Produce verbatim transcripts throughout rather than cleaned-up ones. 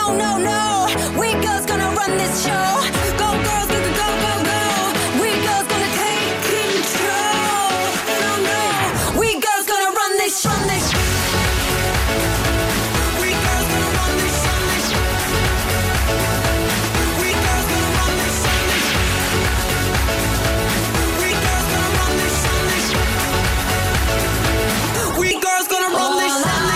no, no, no. We girls gonna run this show. Go girls, go, go, go, go. We girls gonna take control. No, no. We girls gonna run this, run this. We girls gonna run this, run this. We girls gonna run this, run this. We girls gonna run this, run this. We girls gonna run this, run this.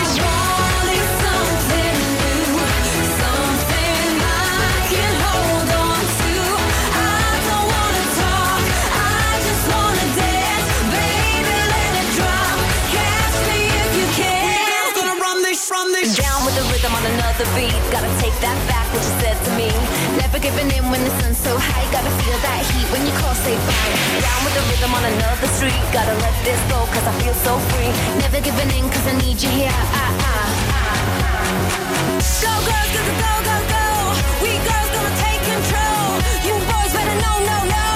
On another beat, gotta take that back, what you said to me. Never giving in when the sun's so high. Gotta feel that heat when you call, say bye. Down with the rhythm on another street. Gotta let this go, cause I feel so free. Never giving in, cause I need you here. Ah, ah, ah. Go girls, go, go, go, go, go. We girls gonna take control. You boys better know, no, no.